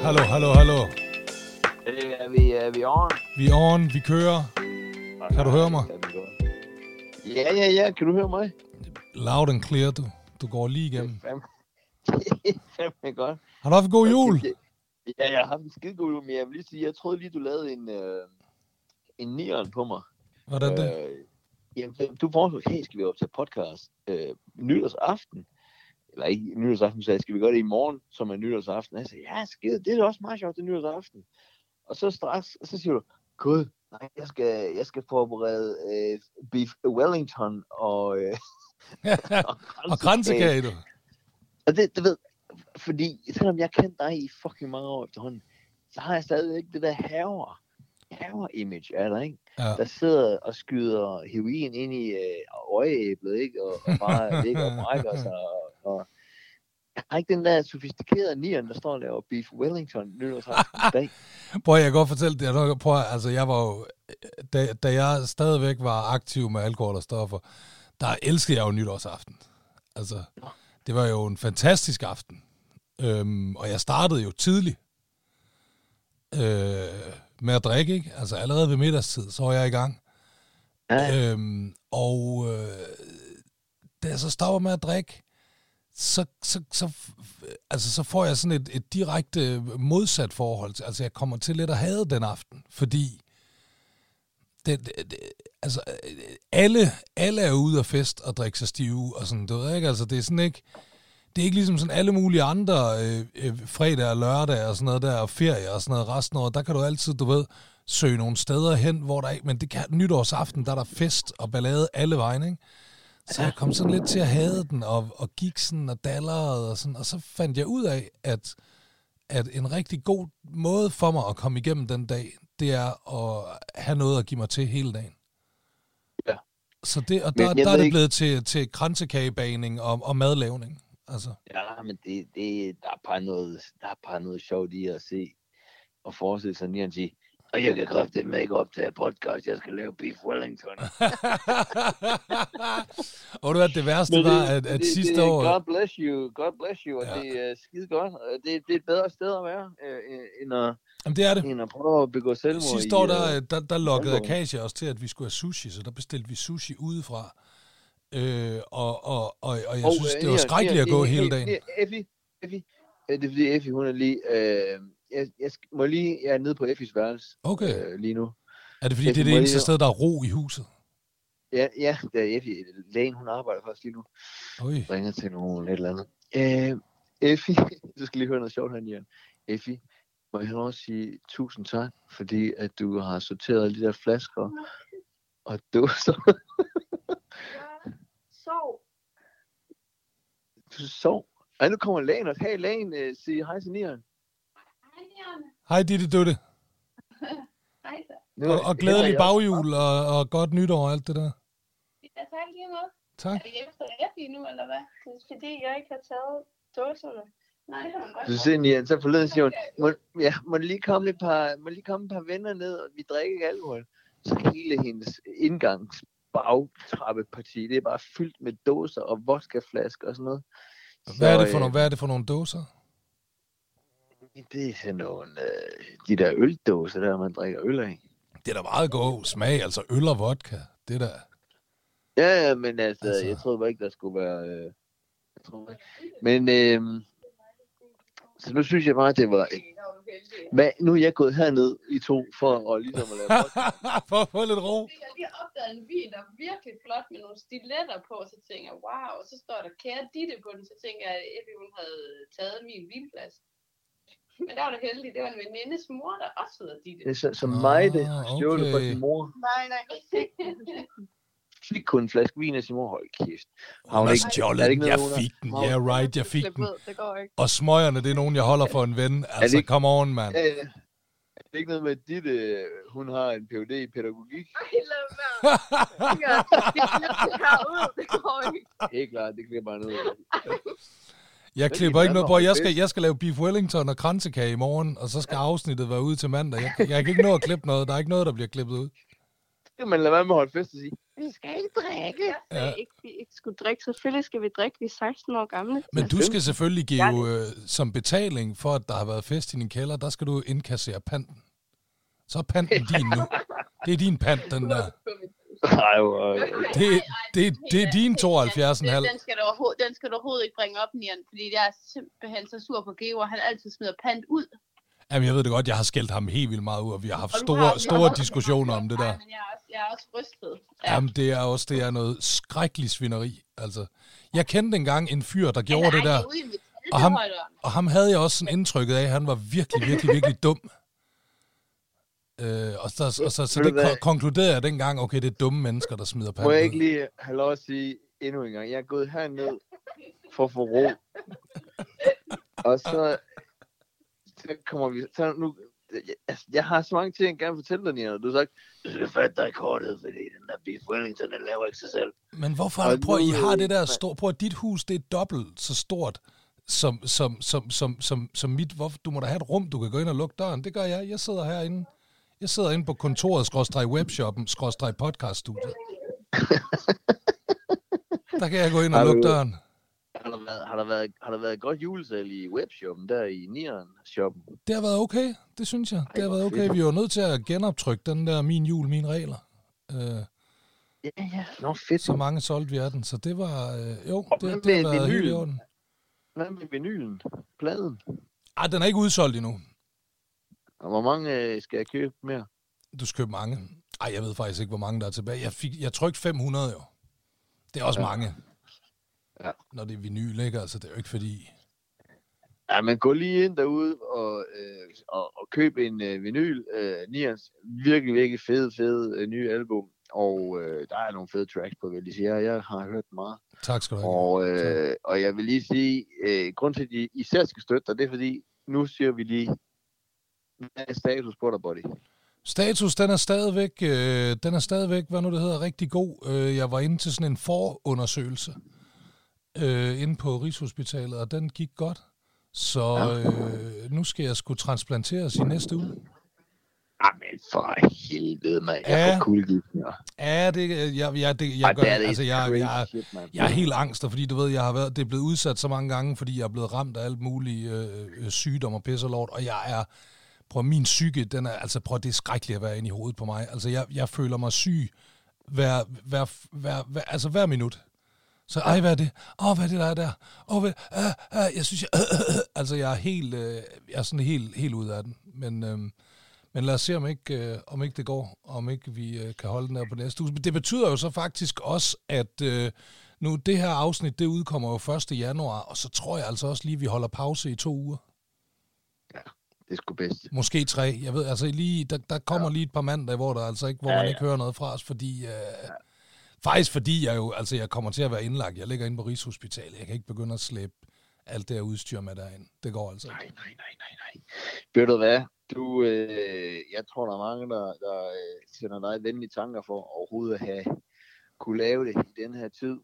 Hallo. Er vi on? Vi er on, vi kører. Kan du høre mig? Ja. Kan du høre mig? Loud and clear, du går lige igennem. Det er fandme godt. Har du haft en god jul? Ja, jeg har haft en skide god jul, men jeg vil lige sige, jeg troede lige, du lavede en nieren på mig. Hvordan det? Jamen, du foreslog, hey, skal vi optage podcast nytårsaften? Eller ikke nytårsaften, så skal vi gøre det i morgen, som er nytårsaften? Jeg sagde, ja, skide, det er også meget sjovt, det er nytårsaften. Og så straks, så siger du, gud, nej, jeg skal forberede beef Wellington og og kransekage, du. Og det ved, fordi selvom jeg kendte dig i fucking mange år efterhånden, så har jeg stadig ikke det der haver-image af dig, ikke? Ja. Der sidder og skyder heroin ind i øjeæblet, ikke? Og bare ligger og brækker sig, og jeg har ikke den der sofistikerede nieren, der står og laver beef Wellington nytårsaften i dag. Prøv, jeg kan godt fortælle det. Altså, jeg var jo, da jeg stadigvæk var aktiv med alkohol og stoffer, der elskede jeg jo nytårsaften. Altså, det var jo en fantastisk aften. Og jeg startede jo tidligt med at drikke, ikke? Altså, allerede ved middagstid, så var jeg i gang. Ja. Da jeg så stopper med at drikke, så får jeg sådan et direkte modsat forhold til, altså jeg kommer til lidt at hade den aften, fordi altså alle er ude af fest og drikke sig stive og sådan, du ved ikke, altså det er sådan ikke, det er ikke ligesom sådan alle mulige andre fredag og lørdag og sådan noget der, og ferie og sådan noget resten af året, der kan du altid, du ved, søge nogle steder hen, hvor der ikke, men det kan nytårsaften, der er der fest og ballade alle vejen, ikke? Så jeg kom sådan lidt til at hade den, og gik sådan og dallerede og sådan, og så fandt jeg ud af, at en rigtig god måde for mig at komme igennem den dag, det er at have noget at give mig til hele dagen. Ja. Så det, og der er det blevet til kransekagebagning og madlavning. Altså. Ja, men der er bare noget sjovt i at se og forestille sig lige at sige, og jeg kan kraftedeme ikke optage podcast, jeg skal lave beef Wellington. Og det værste var, at sidste år... God bless you, og ja. Det er skide godt. Det er et bedre sted at være, end at prøve at begå selvmord. Sidste år, der lokkede Akasia os til, at vi skulle have sushi, så der bestilte vi sushi udefra. Og jeg synes, det var skrækkeligt at gå hele dagen. Effie, det er fordi Effie, hun er lige... Jeg er nede på Effies værelse lige nu. Er det fordi, det er det eneste sted, der er ro i huset? Ja, det er Effie. Lægen, hun arbejder faktisk lige nu. Ringer til nogen et eller andet. Effie, du skal lige høre noget sjovt her, Jan. Effie, må jeg også sige tusind tak, fordi at du har sorteret de der flasker og dåser. Sov. Du sov? Ej, nu kommer lægen også. Hey, lægen, sig hej til Nieren. Hej, Ditte Dutte. Hej så. Og glædelig baghjul og godt nytår og alt det der. Ja, tak lige måde. Tak. Er det efter Effie nu, eller hvad? Det er fordi, jeg ikke har taget dåserne. Nej, det har man godt. Du ser, Nieren, så forleden siger hun, må lige komme et par venner ned, og vi drikker ikke alkohol. Så hele hendes bagtrappeparti, det er bare fyldt med dåser og vodkaflasker og sådan noget. Hvad er det for nogle dåser? Det er sådan nogle, de der øldåser, der man drikker øl af. Det er da meget god smag, altså øl og vodka, det der. Ja, men altså, jeg troede bare ikke, der skulle være... Men, så nu synes jeg bare, det var... Nu er jeg gået herned i to, for at ligesom at lave for at få lidt ro. Jeg har lige opdaget en vin, der er virkelig flot med nogle stiletter på, så tænker jeg, wow, og så står der kære Ditte på den, så tænker jeg, at Effie, hun havde taget min vinplads. Men der var det heldigt, det var en venindes mor, der også hedder Ditte. Det er så mig, det har stjålet fra sin mor. Nej. Fik kun en flaske vin af sin mor. Hold kæft. Hun har stjålet den. Jeg fik den. Yeah, right, jeg fik den. Det går ikke. Og smøgerne, det er nogen, jeg holder for en ven. Altså, come on, mand. Det er ikke noget med, at Ditte, hun har en Ph.D. i pædagogik. Ej, lad være. Det går ikke. Helt klart, det klipper bare noget. Jeg klipper ikke noget på. Jeg skal lave beef Wellington og kransekage i morgen, og så skal afsnittet være ude til mandag. Jeg kan ikke nå at klippe noget. Der er ikke noget, der bliver klippet ud. Det kan man lade være med at holde fest og sige. vi skal ikke drikke. Jeg sagde ikke, vi ikke skulle drikke. Selvfølgelig skal vi drikke, vi er 16 år gamle. Men du skal selvfølgelig give som betaling for, at der har været fest i din kælder, der skal du indkassere panten. Så er panten din nu. Det er din pant, den der. Det er din 72,5. Den skal du overhovedet ikke bringe op, Nian, fordi jeg er simpelthen så sur på Geo, og han altid smider pant ud. Jamen, jeg ved det godt, jeg har skældt ham helt vildt meget ud, og vi har haft store diskussioner om det der. Men jeg er også rystet. Ja. Jamen, det er noget skrækkeligt svineri, altså. Jeg kendte engang en fyr, der gjorde det der, og ham havde jeg også sådan indtrykket af, at han var virkelig, virkelig, virkelig dum. Så det konkluderede jeg dengang, okay, det er dumme mennesker, der smider panden. Må jeg ikke lige have lov at sige endnu en gang, jeg er gået herned for at få ro. Og så kommer vi, så nu, jeg har så mange ting, jeg gerne vil fortælle dig, Nina, og du har sagt, du skal fatte dig kortet, fordi den der Beef Wellington, den laver ikke sig selv. Men hvorfor, prøv, I har det der stort, prøv, dit hus, det er dobbelt så stort, som mit, hvorfor, du må da have et rum, du kan gå ind og lukke døren, det gør jeg, jeg sidder herinde. Jeg sidder inde på kontoret, /webshoppen, /podcaststudiet. Der kan jeg gå ind og lukke døren. Har der været godt julesal i webshoppen, der i Nieren-shoppen? Det har været okay, det synes jeg. Det har været okay. Vi var nødt til at genoptrykke den der Min Jul, Mine Regler. Ja. Nå, fedt. Så mange solgte vi af den, så det var... det har været helt i orden. Hvad med vinylen? Pladen? Ej, den er ikke udsolgt endnu. Og hvor mange skal jeg købe mere? Du skal købe mange. Ej, jeg ved faktisk ikke, hvor mange der er tilbage. Jeg trykte 500 jo. Det er også mange. Ja. Når det er vinyl, ikke? Altså, det er jo ikke fordi... Ja, men gå lige ind derude og køb en vinyl. Nians virkelig, virkelig fed nye album. Og der er nogle fede tracks på, vil jeg sige. Jeg har hørt meget. Tak skal du have. Og jeg vil lige sige, grund til, at I især skal støtte dig, det er fordi, nu siger vi lige, hvad er status på dig, buddy? Status, den er stadigvæk, hvad nu det hedder, rigtig god. Jeg var inde til sådan en forundersøgelse inde på Rigshospitalet, og den gik godt. Så nu skal jeg sgu transplanteres i næste uge. Jamen for helvede, mand. Jeg får kuldegysninger. Ja, jeg er helt angst, fordi du ved, det er blevet udsat så mange gange, fordi jeg er blevet ramt af alt muligt sygdom og pis og lort, og jeg er... min psyke, det er skrækkeligt at være inde i hovedet på mig. Altså, jeg føler mig syg hver minut. Så, hvad er det? Hvad er det, der er der? Jeg synes, jeg er helt, jeg er sådan helt ude af den. Men lad os se, om ikke det går, om ikke vi kan holde den der på næste uge. Det betyder jo så faktisk også, at nu det her afsnit, det udkommer jo 1. januar, og så tror jeg altså også lige, vi holder pause i 2 uger. Ja. Det er sgu bedst. Måske 3. Jeg ved, altså lige, der kommer lige et par mandage, hvor man ikke hører noget fra os, fordi... Faktisk fordi jeg kommer til at være indlagt. Jeg ligger inde på Rigshospitalet. Jeg kan ikke begynde at slæbe alt det her udstyr med derind. Det går altså ikke. Nej. Ved du hvad? Jeg tror, der er mange, der sender dig venlige tanker for overhovedet at kunne lave det i den her tid.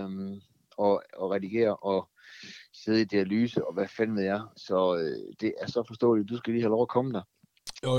Og redigere og sidde i dialyse, og hvad fanden ved jeg. Så det er så forståeligt. Du skal lige have lov at komme der. Jo.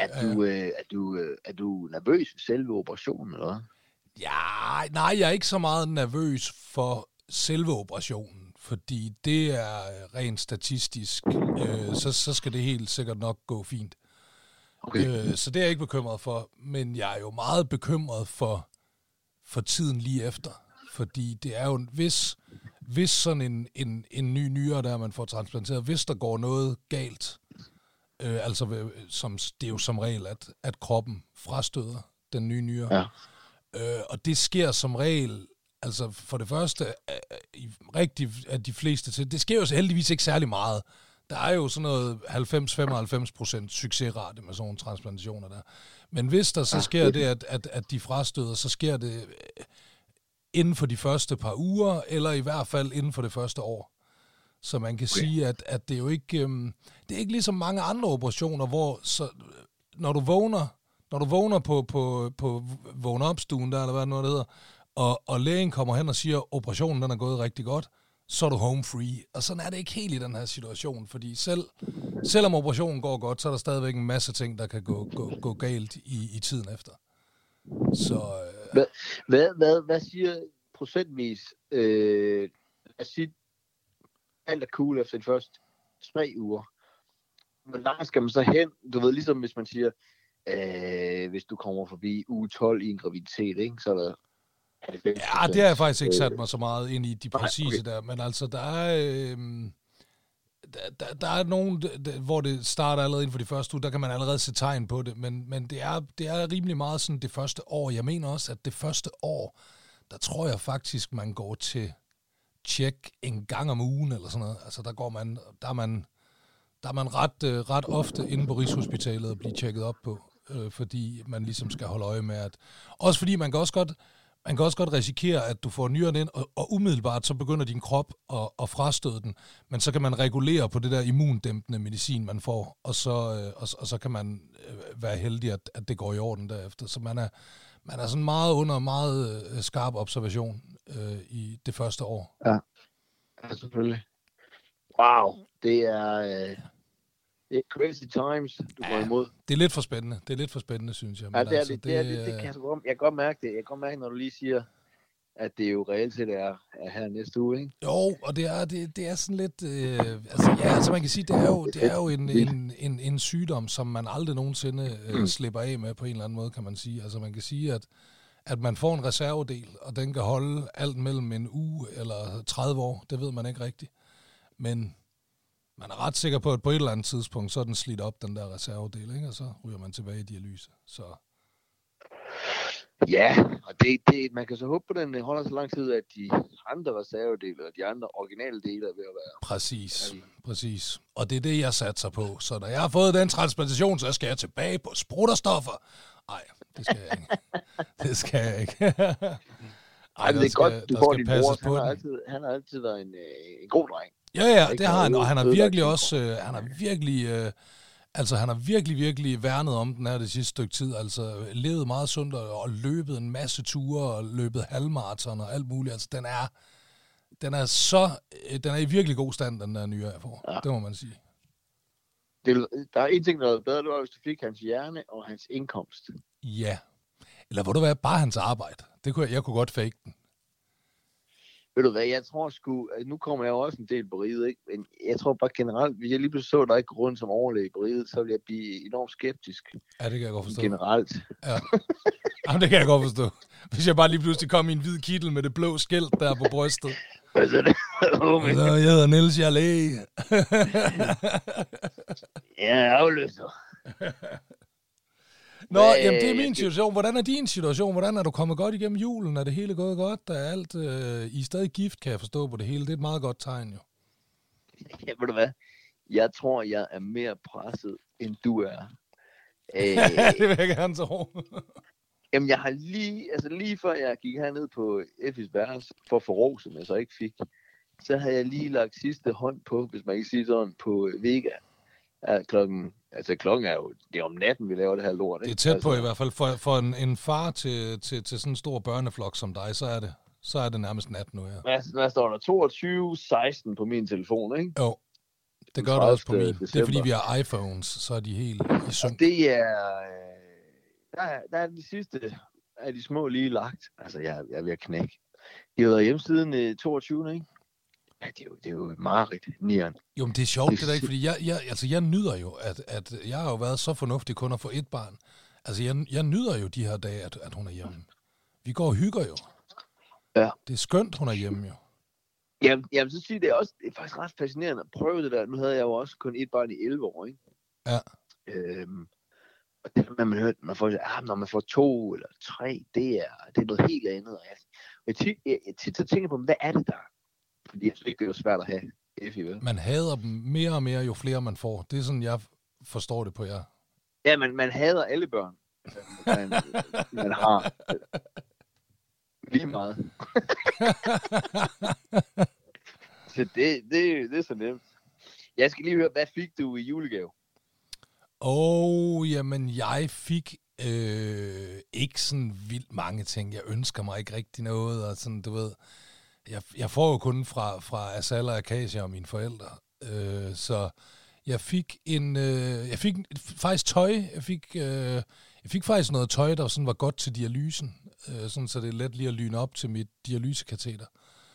Er du nervøs for selve operationen, eller hvad? Ja, nej, jeg er ikke så meget nervøs for selve operationen, fordi det er rent statistisk. Så skal det helt sikkert nok gå fint. Okay. Så det er jeg ikke bekymret for, men jeg er jo meget bekymret for tiden lige efter. Fordi det er jo, hvis sådan en ny nyre, der man får transplanteret, hvis der går noget galt, det er jo som regel, at kroppen frastøder den nye nyre. Ja. Og det sker som regel, altså for det første, at de fleste til, det sker jo heldigvis ikke særlig meget. Der er jo sådan noget 90-95% succesrate med sådan nogle transplantationer der. Men hvis der så sker det, at de frastøder, så sker det inden for de første par uger, eller i hvert fald inden for det første år. Så man kan sige, at det er jo ikke, det er ikke ligesom mange andre operationer, hvor så, når du vågner på vågn-op-stuen der, eller hvad det nu hedder, og lægen kommer hen og siger, operationen den er gået rigtig godt, så er du home free. Og sådan er det ikke helt i den her situation, fordi selvom operationen går godt, så er der stadigvæk en masse ting, der kan gå galt i tiden efter. Så Hvad siger procentvis? At sige, alt er cool efter de første 3 uger. Hvor langt skal man så hen? Du ved, ligesom hvis man siger, hvis du kommer forbi uge 12 i en graviditet, ikke? Så er det 50%. Ja, det har jeg faktisk ikke sat mig så meget ind i de præcise der, men altså, der er nogen, hvor det starter allerede inden for de første uger, der kan man allerede se tegn på det, men det er rimelig meget sådan det første år. Jeg mener også, at det første år, der tror jeg faktisk, man går til tjek en gang om ugen, eller sådan noget. Altså, der er man ret ofte inde på Rigshospitalet og blive tjekket op på, fordi man ligesom skal holde øje med, at... Også fordi man kan også godt risikere, at du får nyren ind, og umiddelbart så begynder din krop at frastøde den, men så kan man regulere på det der immundæmpende medicin, man får, og så kan man være heldig, at det går i orden derefter. Så man er sådan meget under meget skarp observation i det første år. Ja, selvfølgelig. Wow, det er crazy times, du går imod. Det er lidt for spændende, synes jeg. Ja, det er altså, det kan jeg kan godt mærke det. Jeg kan godt mærke, når du lige siger, at det jo reelt set er her næste uge, ikke? Jo, og det er sådan lidt... altså man kan sige, det er jo en sygdom, som man aldrig nogensinde slipper af med på en eller anden måde, kan man sige. Altså man kan sige, at man får en reservedel, og den kan holde alt mellem en uge eller 30 år. Det ved man ikke rigtigt. Men man er ret sikker på, at på et eller andet tidspunkt, så er den slidt op, den der reservedel, ikke? Og så ryger man tilbage i dialyse. Så... Ja, og man kan så håbe på, at den holder så lang tid, at de andre reservedele og de andre originale dele er ved at være... Præcis. Og det er det, jeg satser på. Så når jeg har fået den transplantation, så skal jeg tilbage på sprutterstoffer. Nej, det skal jeg ikke. Det skal jeg ikke. Ej, det er godt, du får din bror. Han har altid været en god dreng. Ja, det har han, og han har virkelig også... han har virkelig værnet om den her det sidste stykke tid. Altså levet meget sundt og løbet en masse ture og løbet halvmaraton og alt muligt. Altså den er i virkelig god stand, den der nye, jeg får. Ja. Det må man sige. Der er en ting, der er bedre, det var, hvis du fik hans hjerne og hans indkomst. Ja. Eller hvor du være bare hans arbejde. Jeg kunne godt fake den. Ved du hvad, jeg tror sgu, nu kommer jeg jo også en del på riget, ikke? Men jeg tror bare generelt, hvis jeg lige pludselig så, der ikke rundt som overlæge på riget, så ville jeg blive enormt skeptisk. Ja, det kan jeg godt forstå. Generelt. Ja. Jamen, det kan jeg godt forstå. Hvis jeg bare lige pludselig kom i en hvid kittel med det blå skilt der på brystet. Hvad så det? Så jeg hedder Niels, jeg er læge. Ja, afløser. Nå, jamen det er min situation. Hvordan er din situation? Hvordan er du kommet godt igennem julen? Er det hele gået godt? Er alt I er stadig gift, kan jeg forstå på det hele? Det er et meget godt tegn, jo. Ja, ved du hvad? Jeg tror, jeg er mere presset, end du er. Det vil jeg gerne tro. Jamen, jeg har lige før jeg gik herned på Effis værelse for at få ros, som jeg så ikke fik, så havde jeg lige lagt sidste hånd på, hvis man kan sige sådan, på Vega. Ja, klokken er jo, det er om natten, vi laver det her lort, ikke? Det er tæt på i hvert fald. For en far til sådan en stor børneflok som dig, så er det nærmest nat nu her. Hvad står der? 22.16 på min telefon, ikke? Jo, det gør det også på min. December. Det er fordi, vi har iPhones, så er de helt i synk. Det er... Der er de sidste af de små lige lagt. Altså, jeg er ved at knække. De har været hjemme siden 22, ikke? Ja, det er jo et mareridt, Nian. Jo, men det er sjovt, det der ikke, fordi jeg nyder jo, at jeg har jo været så fornuftig kun at få et barn. Altså, jeg nyder jo de her dage, at hun er hjemme. Vi går og hygger jo. Ja. Det er skønt, hun er hjemme jo. Jamen så siger det er faktisk ret fascinerende at prøve det der. Nu havde jeg jo også kun et barn i 11 år, ikke? Ja. Og det man hører, når man får 2 eller 3, det er noget helt andet. Og jeg tit så tænker på, hvad er det der? Fordi jeg synes ikke, det er jo svært at have Effie, vel? Man hader dem mere og mere, jo flere man får. Det er sådan, jeg forstår det på jer. Ja, man hader alle børn. Man har lige meget. Så det er så nemt. Jeg skal lige høre, hvad fik du i julegave? Jamen, jeg fik ikke sådan vildt mange ting. Jeg ønsker mig ikke rigtig noget, og sådan, du ved... Jeg får jo kun fra Asal og Akasia og mine forældre. Så jeg fik faktisk tøj. Jeg Jeg fik faktisk noget tøj, der sådan var godt til dialysen, sådan så det er let lige at lyne op til mit dialysekateter.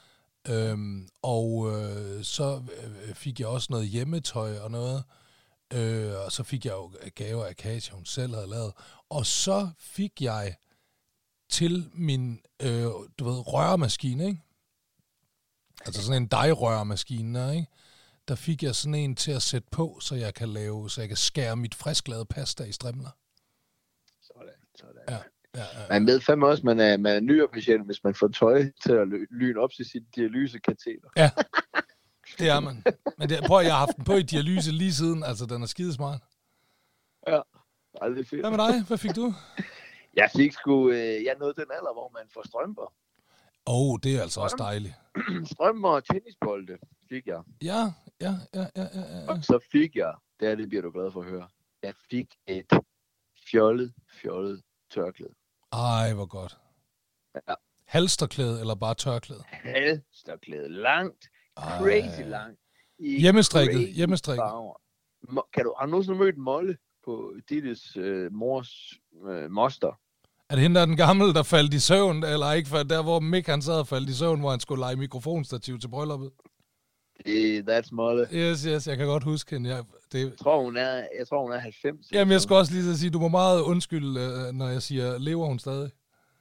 Så fik jeg også noget hjemmetøj og noget, og så fik jeg jo gaver af Kasia, hun selv havde lavet. Og så fik jeg til min, rørmaskine, ikke? Altså sådan en dejrørmaskine, ikke? Der fik jeg sådan en til at sætte på, så jeg kan skære mit frisklavede pasta i strimler. Sådan. Ja. Man ved fandme også, man er nyere-patient, hvis man får tøj til at lyne op til sit dialysekateter. Ja, det er man. Men jeg har haft den på i dialyse lige siden, altså den er skidesmart. Ja, det er fedt. Hvad med dig? Hvad fik du? Jeg fik jeg nåede den alder, hvor man får strømper. Det er altså også dejligt. Strømper og tennisbolde fik jeg. Ja. Og så fik jeg, det bliver du glad for at høre, jeg fik et fjollet tørklæde. Ej, hvor godt. Ja. Halsterklæde eller bare tørklæde? Halsterklæde. Langt. Crazy langt. Hjemmestrikket. Har du nogensinde mødt Molle på Dittes mors moster? Er det hende, der er den gamle, der faldt i søvn, eller ikke? For der, hvor Mick han sad og faldt i søvn, hvor han skulle lege mikrofonstativ til brylluppet? That's Molle. Yes, jeg kan godt huske hende. Jeg tror, hun er 90. Jamen, jeg skal også lige sige, du må meget undskylde, når jeg siger, lever hun stadig?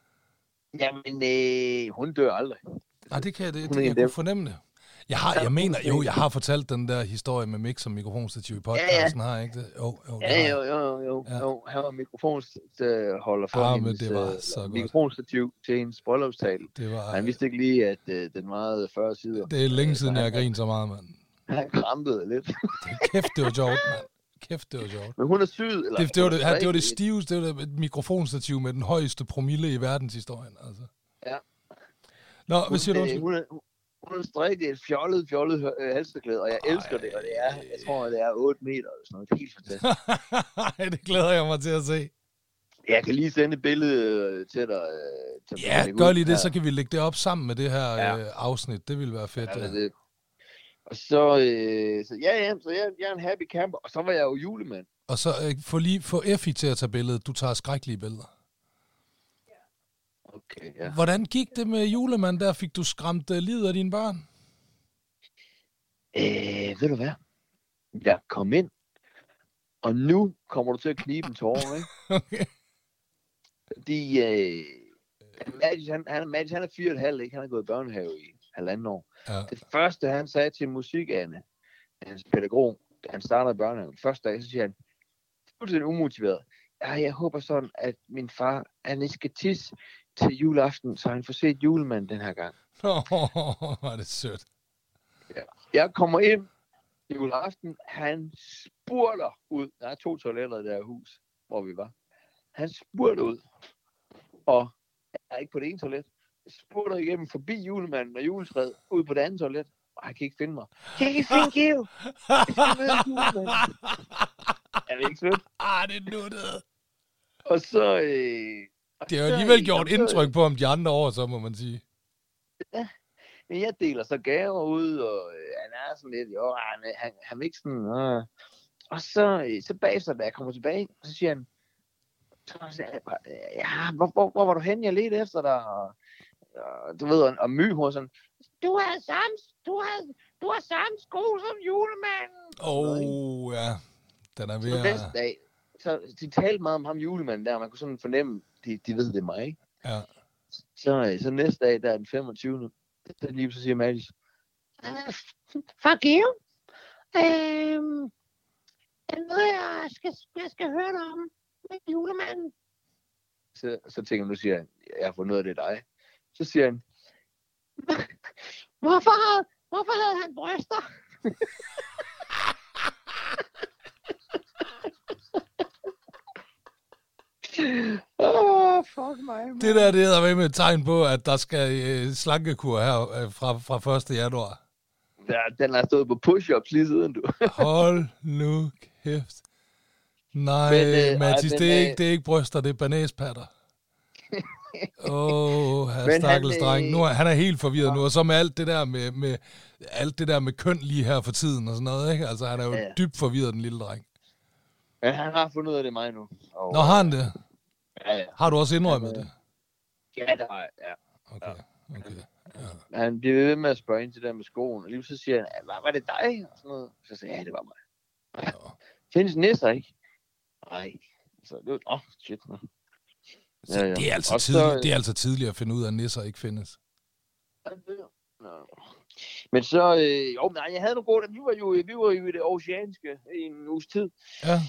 Jamen, hun dør aldrig. Nej, det kan jeg kunne fornemme det. Jeg har fortalt den der historie med Mick som mikrofonstativ i podcasten, har jeg ikke det? Jo. Han var mikrofonholder for hendes mikrofonstativ til hendes bryllupstale. Han vidste ikke lige, at den varede 40 sider. Det er længe siden, jeg har grinet så meget, mand. Han krampede lidt. Kæft, det var sjovt, mand. Men hun er syg, eller? Det var det stiveste, det var et mikrofonstativ med den højeste promille i verdenshistorien, altså. Ja. Nå, hvad siger du? Hun har strikket et fjollet halsterklæde, og jeg elsker det, og jeg tror, det er 8 meter eller sådan noget. Det er helt fantastisk. Det glæder jeg mig til at se. Jeg kan lige sende et billede til dig. Gør lige det, så kan vi lægge det op sammen med det her afsnit. Det ville være fedt. Ja. Det. Og så jeg er en happy camper, og så var jeg jo julemand. Og så få Effie til at tage billedet. Du tager skrækkelige billeder. Okay, ja. Hvordan gik det med julemand der? Fik du skræmt livet af dine børn? Ved du hvad? Jeg kom ind, og nu kommer du til at knibe en tårer, ikke? Okay. Fordi Mads, han er 4,5, ikke? Han har gået i børnehave i 1,5 år. Ja. Det første, han sagde til musikerne, hans pædagog, da han startede i børnehaven, første dag, så siger han, fuldstændig umotiveret. Jeg håber sådan, at min far, han ikke skal tisse til juleaften, så han får set julemanden den her gang. Hvor er det sødt. Ja. Jeg kommer ind juleaften, han spurter ud. Der er 2 toiletter i det her hus, hvor vi var. Han spurter ud, og jeg er ikke på det ene toilet. Jeg spurter igennem forbi julemanden og juletræet, ud på det andet toilet, og han kan ikke finde mig. Kan ikke finde Geo? Jeg skal møde julemanden. Er det ikke sødt? Det er nuttet. Og så... det har alligevel gjort indtryk på ham de andre år, så må man sige. Ja, men jeg deler så gaver ud, og han er sådan lidt, han er ikke sådan... Og så bagefter, da jeg kommer tilbage, så siger han, hvor var du henne? Jeg ledte efter dig, og du ved, og My, hun sådan, du har samme sko som julemanden. Ja, den er ved at... næste dag, så de talte meget om ham julemanden der, man kunne sådan fornemme, de ved, det er mig, ikke? Ja. Så næste dag, der er den 25. Så lige så siger Mads, fuck you. Jeg skal høre dig om med julemanden. Så tænker jeg, nu siger han, jeg har fundet noget af det dig. Så siger han, hvorfor havde han bryster? Fuck mig. Det der, det er med et tegn på, at der skal slankekur her fra 1. januar. Ja, den har stået på push-ups lige siden, du. Hold nu kæft. Nej, Mathis, det er ikke bryster, det er banæspatter. Stakkels dreng. Nu han er helt forvirret nu, og så med alt det der med alt det der med køn lige her for tiden og sådan noget, ikke? Altså, han er jo dybt forvirret, den lille dreng. Men han har fundet ud af det mig nu. Nå, har han det? Ja. Har du også indrømmet det? Ja, det har jeg, ja. Okay. Ja. Han bliver ved med at spørge ind til det med skoen, og lige så siger han, var det dig? Og sådan noget. Så siger jeg, ja, det var mig. Ja. Findes nisser, ikke? Nej. Så det var, shit. Så ja. Det er altså tidligt at finde ud af, at nisser ikke findes. Men så, jeg havde nogle gode, vi var jo i det oceanske i en uges tid. Ja.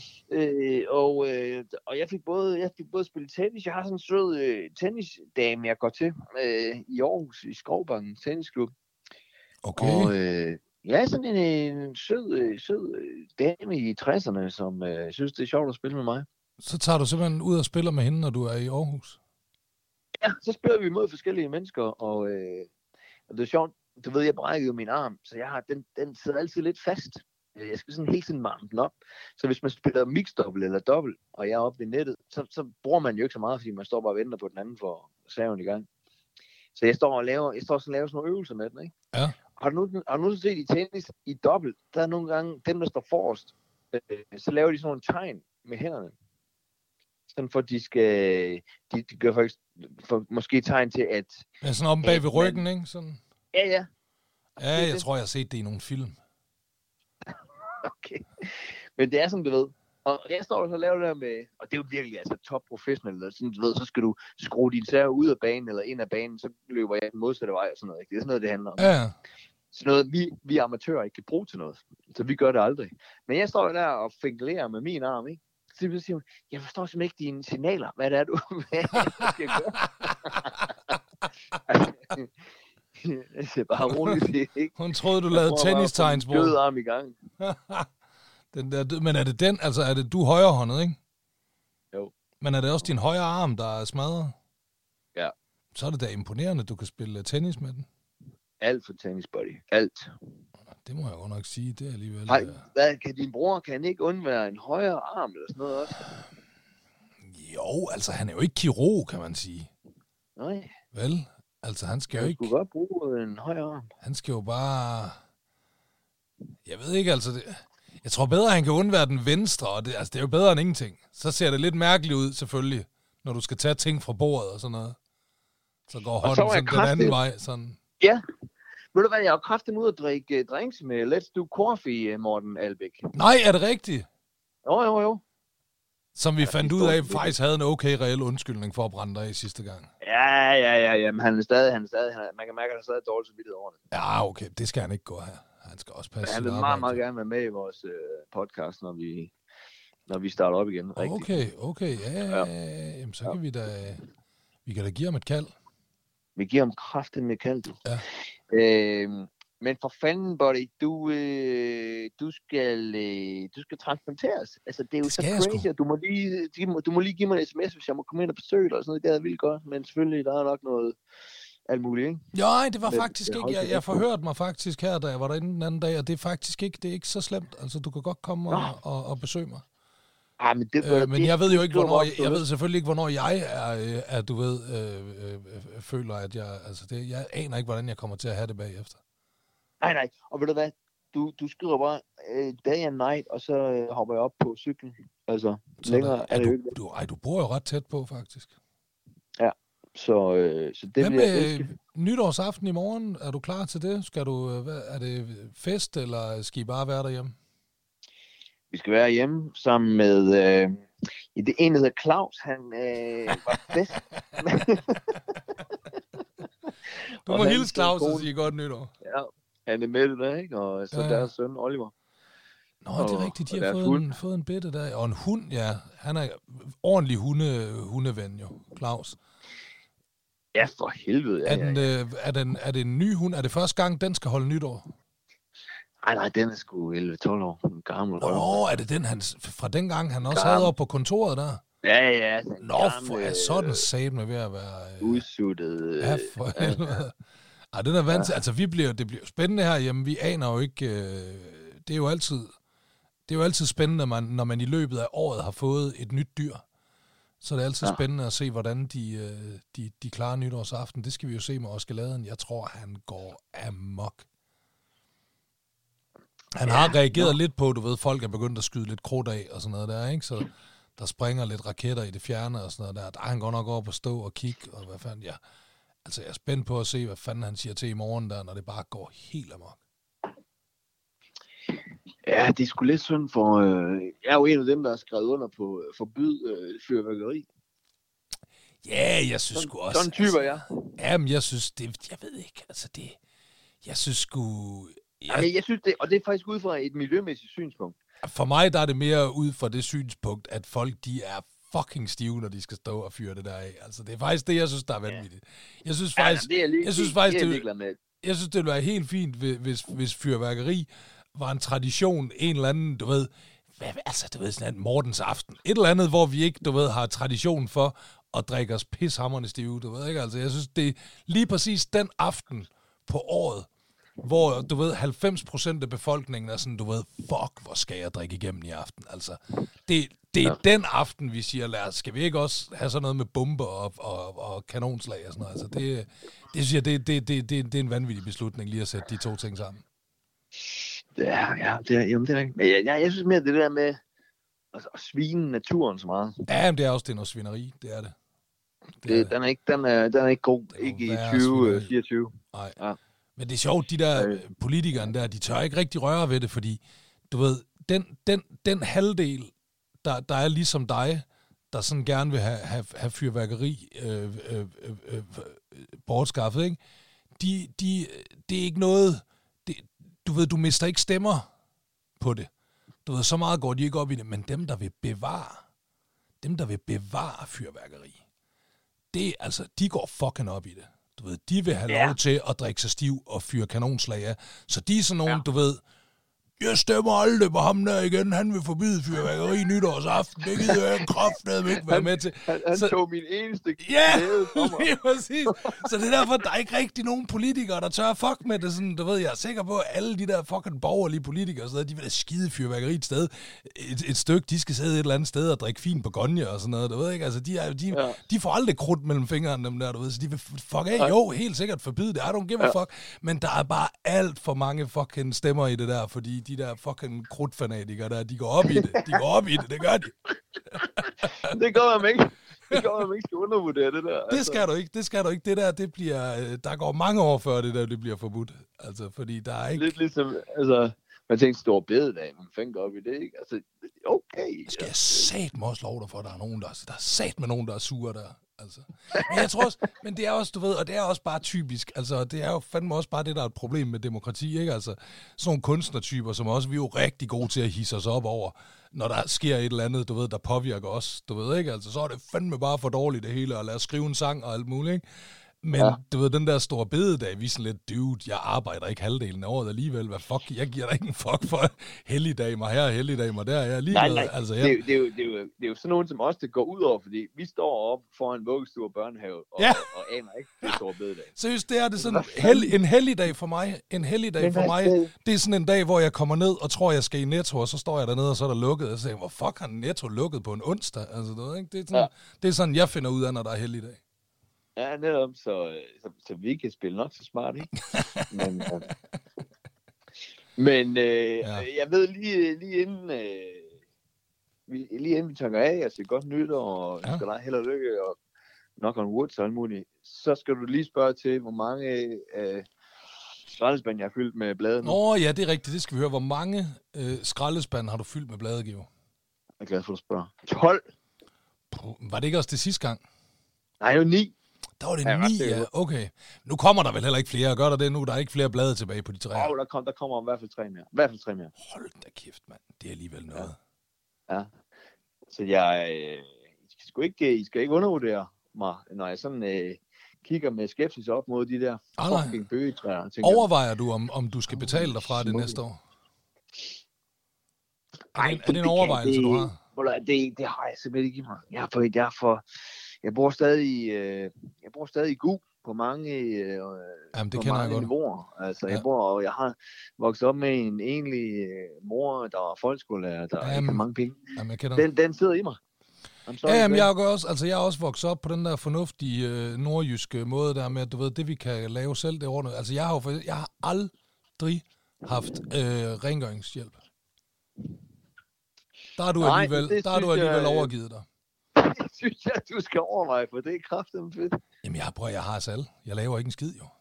Og jeg fik både spillet tennis. Jeg har sådan en sød tennisdame, jeg går til i Aarhus, i Skovbanken tennisklub. Okay. Og sådan en sød dame i 60'erne, som synes, det er sjovt at spille med mig. Så tager du simpelthen ud og spiller med hende, når du er i Aarhus? Ja, så spiller vi mod forskellige mennesker, og det er sjovt. Du ved, jeg brækkede jo min arm, så jeg har den sidder altid lidt fast. Jeg skal sådan hele tiden varme den op. Så hvis man spiller mixed-double eller dobbelt, og jeg er oppe ved nettet, så bruger man jo ikke så meget, fordi man står bare og venter på den anden for serven i gang. Så jeg står og laver sådan nogle øvelser med den, ikke? Ja. Har du nu set i tennis i dobbelt, der er nogle gange dem, der står forrest, så laver de sådan nogle tegn med hænderne. Sådan for de gør faktisk for måske tegn til, at... Ja, sådan om bag ved ryggen, ikke? Sådan. Ja. Ja, jeg tror, jeg har set det i nogle film. Okay. Men det er som du ved. Og jeg står og så laver det der med, og det er jo virkelig altså top professionelt, sådan du ved, så skal du skrue din serve ud af banen eller ind af banen, så løber jeg den modsatte vej og sådan noget. Ikke? Det er sådan noget, det handler om. Ja. Sådan noget, vi amatører ikke kan bruge til noget. Så vi gør det aldrig. Men jeg står der og finglerer med min arm, ikke? Så siger hun, jeg forstår simpelthen ikke dine signaler. Hvad er det, du skal gøre? Det er bare roligt. Ikke? Hun troede, du lavede tennistegnsbrug. Død arm i gang. Men er det den, altså er det du højrehåndet, ikke? Jo. Men er det også din højre arm, der er smadret? Ja. Så er det da imponerende, at du kan spille tennis med den. Alt for tennis, buddy. Alt. Det må jeg godt nok sige, det er alligevel... Hvad, kan din bror, kan han ikke undvære en højre arm eller sådan noget også? Jo, altså han er jo ikke kirurg, kan man sige. Nej. Vel? Altså han skal jo ikke... Han skulle godt bruge en højre arm. Han skal jo bare... Jeg ved ikke, altså... Jeg tror bedre, han kan undvære den venstre, og det er jo bedre end ingenting. Så ser det lidt mærkeligt ud, selvfølgelig, når du skal tage ting fra bordet og sådan noget. Så går hånden sådan den anden vej, sådan... Ja. Ved du hvad, jeg har kraftigt ud at drikke drinks med Let's Do Coffee, Morten Albæk. Nej, er det rigtigt? Jo. Som vi fandt ud af, faktisk havde en okay reel undskyldning for at brænde dig i sidste gang. Ja, men han er stadig, man kan mærke, at han er stadig dårligt så vidt over det. Ja, okay, det skal han ikke gå her. Han skal også passe sit arbejde. Han vil meget gerne være med i vores podcast, når vi starter op igen. Rigtigt. Okay, ja. Jamen, så kan vi kan da give ham et kald. Vi giver ham kraftigt med kald. Ja. Men for fanden, buddy, du skal transplanteres. Altså, det er jo det så crazy, og du må lige give mig en sms, hvis jeg må komme ind og besøge dig, og sådan noget. Det er vildt godt, men selvfølgelig, der er nok noget alt muligt, ikke? Nej, det var faktisk ikke. Jeg forhørte mig faktisk her, da jeg var derinde den anden dag, og det er faktisk ikke, det er ikke så slemt. Altså, du kan godt komme og besøge mig. Ah, men jeg ved jo ikke, hvornår... Jeg ved selvfølgelig ikke, hvornår jeg er du ved, føler, at jeg... Altså, jeg aner ikke, hvordan jeg kommer til at have det bagefter. Nej. Og ved du hvad? Du skriver bare day and night, og så hopper jeg op på cyklen. Altså, så længere er det jo ikke. Du bor jo ret tæt på, faktisk. Ja, så det Hvad med nytårsaften i morgen? Er du klar til det? Er det fest, eller skal I bare være derhjemme? Vi skal være hjemme sammen med det ene, der hedder Claus. Han var fest. Du må hilse Claus og sige godt nytår. Ja, han er med det der, ikke? Og så deres søn, Oliver. Nå, det er rigtigt. De har fået en bitte der. Og en hund, ja. Han er ordentlig hundeven, jo, Claus. Ja, for helvede. Er det en ny hund? Er det første gang, den skal holde nytår? Nej, den er sgu 11-12 år. En gammel røv. Nå, er det den fra dengang, han også havde oppe på kontoret der? Ja. Nå, for sådan satme ved at være... udsuttet. Ja, for helvede. Ej, den er vant til... Altså, det bliver spændende herhjemme. Vi aner jo ikke... Det er jo altid spændende, når man i løbet af året har fået et nyt dyr. Så det er altid spændende at se, hvordan de klarer nytårsaften. Det skal vi jo se med Oskeladen. Jeg tror, han går amok. Han har reageret lidt på, du ved, folk er begyndt at skyde lidt krudt af og sådan noget der, ikke? Så der springer lidt raketter i det fjerne og sådan noget der. Der er han godt nok over på stå og kigge, og hvad fanden, altså jeg er spændt på at se, hvad fanden han siger til i morgen der, når det bare går helt amok. Ja, det er sgu lidt synd for... jeg er jo en af dem, der har skrevet under på forbyd fyrværkeri. Ja, jeg synes sgu også... Sådan typer jeg. Jamen, jeg synes, jeg ved ikke, altså det... Jeg synes sgu... Jeg synes det, og det er faktisk ud fra et miljømæssigt synspunkt. For mig, der er det mere ud fra det synspunkt, at folk, de er fucking stive, når de skal stå og fyre det der af. Altså, det er faktisk det, jeg synes, der er vanvittigt. Jeg synes faktisk, jeg synes, det ville være helt fint, hvis fyrværkeri var en tradition, en eller anden, du ved, sådan en Mortens aften. Et eller andet, hvor vi ikke, du ved, har tradition for at drikke os pishamrende stive, du ved ikke? Altså, jeg synes, det er lige præcis den aften på året, hvor, du ved, 90% af befolkningen er sådan, du ved, fuck, hvor skal jeg drikke igennem i aften? Altså, det er den aften, vi siger, skal vi ikke også have sådan noget med bomber og kanonslag og sådan noget? Altså, det synes jeg, det er en vanvittig beslutning lige at sætte de to ting sammen. Det er ikke. Men jeg synes mere, det der med at svine naturen så meget. Ja, men det er også noget svineri, det er det. Den er ikke god, ikke i 2024. Nej. Ja. Men det er sjovt, de der politikerne der, de tør ikke rigtig røre ved det, fordi, du ved, den halvdel, der er ligesom dig, der sådan gerne vil have fyrværkeri bortskaffet, ikke? Det er ikke noget... Du ved, du mister ikke stemmer på det. Du ved, så meget går de ikke op i det, men dem, der vil bevare fyrværkeri, de går fucking op i det. Du ved, de vil have lov til at drikke sig stiv og fyre kanonslag af. Så de er sådan nogen, du ved, jeg stemmer aldrig på ham der igen, han vil forbyde fyrværkeri nytårsaften, det gider jeg kraftedeme ikke være med til. Han tog min eneste glæde for mig. Ja, præcis. Så det er derfor, der er ikke rigtig nogen politikere, der tør fuck med det. Sådan, du ved, jeg er sikker på, at alle de der fucking borgerlige politikere, så de vil da skide fyrværkeri et sted. Et stykke, de skal sidde et eller andet sted og drikke fin Bourgogne og sådan noget, du ved ikke? Altså, de får aldrig krudt mellem fingrene, dem der, du ved, så de vil fuck af. Jo, helt sikkert forbyde det, I don't give a fuck. Men der er bare alt for mange fucking stemmer i det der, fordi de der fucking krudtfanatikere der, de går op i det. Det gør de. Det går man ikke. Det går man ikke skal undervurdere det der. Det skal du ikke. Det der, det bliver... Der går mange år før det der, det bliver forbudt. Altså, fordi der er ikke... Lidt ligesom, altså... Man tænker, stor bededag, man fænker op i det, ikke? Altså, okay. Skal jeg satme også love dig for, at der er nogen, der er satme nogen, der er sure der. Altså. Men jeg tror også, men det er også, du ved, og det er også bare typisk, altså det er jo fandme også bare det, der er et problem med demokrati, ikke? Altså sådan nogle kunstnertyper, som også vi er jo rigtig gode til at hisse os op over, når der sker et eller andet, du ved, der påvirker os, du ved ikke? Altså så er det fandme bare for dårligt det hele, og lade os skrive en sang og alt muligt, ikke? Men du ved, den der store bededag, vi er sådan lidt, dude, jeg arbejder ikke halvdelen af året alligevel. Hvad fuck, jeg giver dig ikke en fuck for helligdag mig her, helligdag mig der. Jeg er ligeglad. Nej. Altså, det er jo sådan nogen som os, det går ud over, fordi vi står op foran vuggestue og børnehave og aner ikke, det er store bededag. Seriøst, det er det sådan, en helligdag for mig. En helligdag for mig, det er sådan en dag, hvor jeg kommer ned og tror, jeg skal i Netto, og så står jeg dernede, og så er der lukket. Og så tænker jeg, hvor fuck har Netto lukket på en onsdag? Altså, du ved, ikke? Det er sådan, jeg finder ud af, når der er helligdag. Ja, netop, så vi kan spille nok så smart, ikke? Men jeg ved lige inden vi tager af, altså godt nytår, og skal dig held og lykke, og knock on wood, så alt muligt, så skal du lige spørge til, hvor mange skraldespand jeg har fyldt med blade nu. Ja, det er rigtigt, det skal vi høre. Hvor mange skraldespand har du fyldt med blade, Giver? Jeg er glad for, at du spørger. 12! Var det ikke også det sidste gang? Nej, det var 9. Der var det 9, ja. Okay. Nu kommer der vel heller ikke flere. Gør der det nu? Der er ikke flere blade tilbage på de træer. Der kommer i hvert fald 3 mere. Hold da kæft, mand. Det er alligevel noget. Ja. Så I skal ikke undervurdere mig, når jeg sådan kigger med skepsis op mod de der fucking bøgetræer. Overvejer du, om du skal betale dig fra det næste år? Er det en overvejelse, du har? Det har jeg simpelthen ikke i mig. Jeg bor stadig i Gu på mange niveauer. Altså, jeg har vokset op med en egentlig mor, der var folkeskolelærer, der ikke har mange penge. Den sidder i mig. Jeg er også vokset op på den der fornuftige nordjyske måde der med, at du ved, det vi kan lave selv, det ordentligt. Altså, jeg har aldrig haft rengøringshjælp. Der er du alligevel overgivet dig. Det synes jeg, du skal overveje, for det er kraftedeme fedt. Jamen, jeg har Asal. Jeg laver ikke en skid, jo.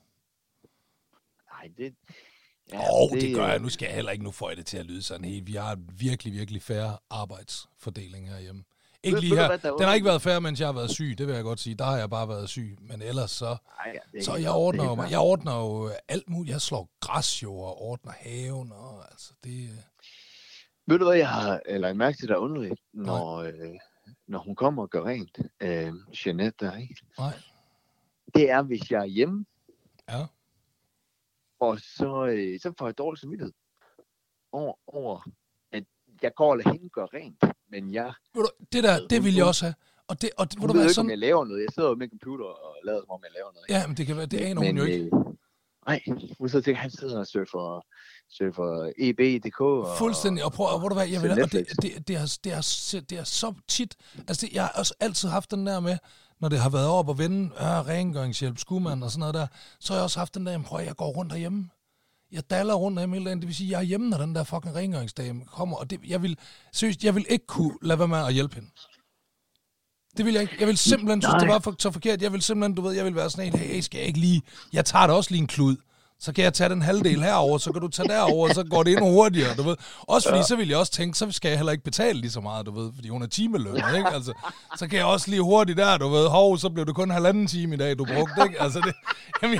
Nej, det... Ja, det gør jeg. Nu skal jeg heller ikke, nu får jeg det til at lyde sådan helt. Vi har virkelig, virkelig fair arbejdsfordeling herhjemme. Ikke lige her. Den har ikke været fair, mens jeg har været syg, det vil jeg godt sige. Der har jeg bare været syg. Men ellers så jeg ordner jo alt muligt. Jeg slår græs jo og ordner haven. Og, altså, det... Ved du hvad, jeg har lagt mærke til, der er underligt, når hun kommer og gør rent, Jeanette der, ikke? Nej. Det er, hvis jeg er hjemme. Ja. Og så får jeg dårlig samvittighed over, at jeg går og lader hende gøre rent, men jeg... Det vil jeg også have. Og det ved du ikke, om jeg laver noget. Jeg sidder jo med computer og lader, som om jeg laver noget. Ja, men det kan være, det aner hun jo ikke. Nej, hun så tænker, han sidder og surfer EB.dk. Fuldstændig. Og prøv, hvor du hvad, jeg vil, og det er så tit. Altså, jeg har også altid haft den der med, når det har været op og vende, rengøringshjælp, skudmand og sådan noget der, så har jeg også haft den der, prøv, jeg går rundt derhjemme. Jeg daller rundt derhjemme hele dagen. Det vil sige, jeg er hjemme, når den der fucking rengøringsdame kommer. Og det, jeg vil ikke kunne lade være med at hjælpe hende. Det vil jeg ikke. Jeg vil simpelthen synes, det var så forkert. Jeg vil simpelthen, jeg vil være sådan en, hey, skal jeg ikke lige... Jeg tager da også lige en klud. Så kan jeg tage den halvdel herover, så kan du tage derover, så går det endnu hurtigere, du ved. Også fordi, så vil jeg også tænke, så skal jeg heller ikke betale lige så meget, du ved, fordi hun er timelønnet, ikke? Altså, så kan jeg også lige hurtigt der, du ved, så blev det kun 1,5 time i dag, du brugte, ikke? Altså, det, jamen,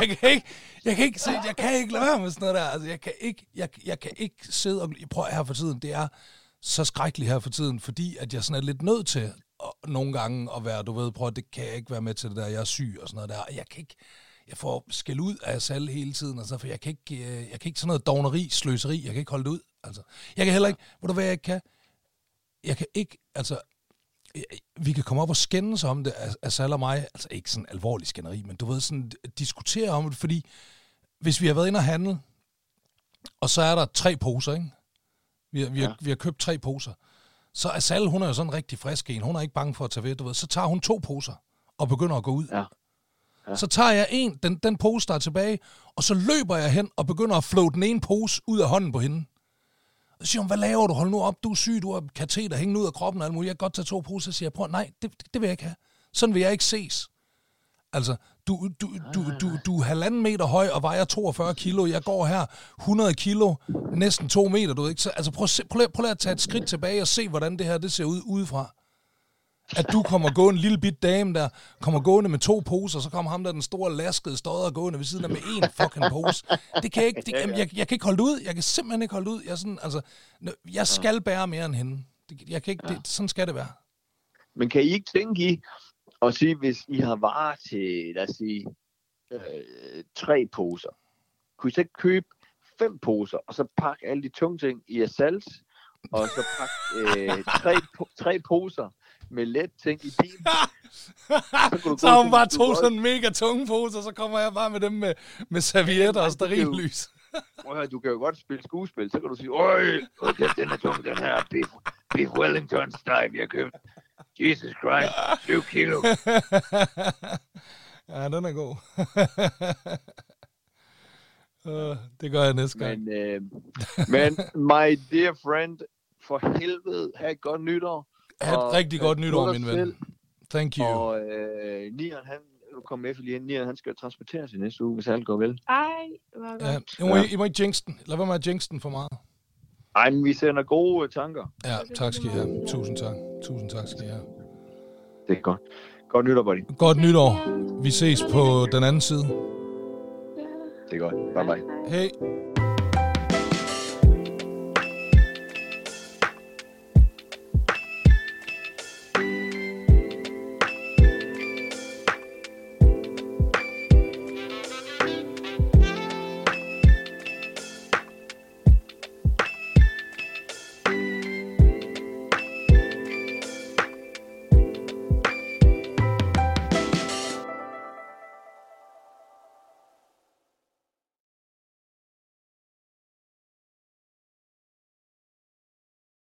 jeg kan ikke lade være med sådan noget der. Altså, jeg kan ikke sidde og prøve her for tiden. Det er så skrækkeligt her for tiden, fordi at jeg sådan er lidt nødt til nogle gange at være, du ved, prøv, det kan jeg ikke være med til det der, jeg er syg og sådan noget der. Jeg får skæld ud af Asal hele tiden, altså, for jeg kan ikke sådan noget dogneri, sløseri, jeg kan ikke holde det ud. Altså, jeg kan heller ikke, ved du hvad jeg kan? Jeg kan ikke, altså, vi kan komme op og skændes om det, Asal og mig, altså ikke sådan alvorlig skænderi, men du ved, sådan diskutere om det, fordi hvis vi har været inde og handle, og så er der 3 poser, ikke? Vi har købt 3 poser. Så Asal, hun er jo sådan en rigtig frisk en, hun er ikke bange for at tage ved, du ved, så tager hun 2 poser og begynder at gå ud. Ja. Så tager jeg den pose, der er tilbage, og så løber jeg hen og begynder at flå den ene pose ud af hånden på hende. Og så siger hun, hvad laver du? Hold nu op, du er syg, du har kateter hængende ud af kroppen og alt muligt. Jeg kan godt tage 2 poser, og siger, prøv, nej, det vil jeg ikke have. Sådan vil jeg ikke ses. Altså, du er 1,5 meter høj og vejer 42 kilo. Jeg går her 100 kilo, næsten 2 meter, du ved ikke. Så, altså, prøv at tage et skridt tilbage og se, hvordan det her det ser ud udefra. At du kommer gående, en lille bit dame der, kommer gående med 2 poser, så kommer ham der, den store laskede stodder gående ved siden af med 1 fucking pose. Det kan jeg ikke, jeg kan ikke holde det ud. Jeg kan simpelthen ikke holde det ud. Jeg skal bære mere end hende. Jeg kan ikke, sådan skal det være. Men kan I ikke tænke i at sige, hvis I har varer til, lad os sige, 3 poser, kunne I så købe 5 poser, og så pakke alle de tunge ting i Asals, og så pakke 3 poser med let ting i bilen. Så har hun bare 2 sådan mega tunge poser, så kommer jeg bare med dem med servietter og stearinlys. Du kan jo godt spille skuespil, så kan du sige, okay, den er tung, den her beef Wellington style, jeg købt. Jesus Christ, 7 kilo. Ja, den er god. Det gør jeg næste gang. Men my dear friend, for helvede, have et godt nytår. Ha' et rigtig godt nytår, min ven. Thank you. Og Nian, nu kommer med lige ind. Nian, han skal transporteres i næste uge, hvis alt går vel. Ej, I må ikke jinx den. Lad være med at jinx den for meget. Ej, men vi sender gode tanker. Ja, tak skal I have. Tusind tak skal I have. Det er godt. Godt nytår, buddy. Godt nytår. Vi ses på den anden side. Det er godt. Bye bye. Hej.